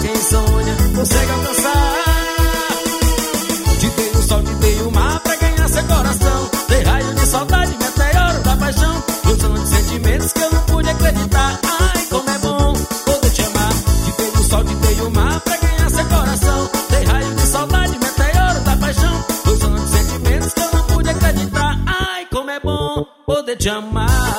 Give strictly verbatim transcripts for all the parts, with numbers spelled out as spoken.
quem sonha consegue alcançar. Te dei o sol, te dei o mar pra ganhar seu coração. Dei raio de saudade, meteoro da paixão. Ilusão de sentimentos que eu não pude acreditar. Ai, como é bom poder te amar. Te dei o sol, te dei o mar pra ganhar seu coração. Dei raio de saudade, meteoro da paixão. Ilusão de sentimentos que eu não pude acreditar. Ai, como é bom poder te amar.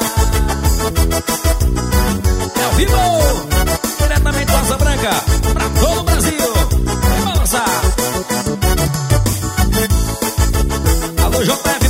É ao vivo, diretamente da Asa Branca, pra todo o Brasil. Vai balançar. Alô, João Pepe.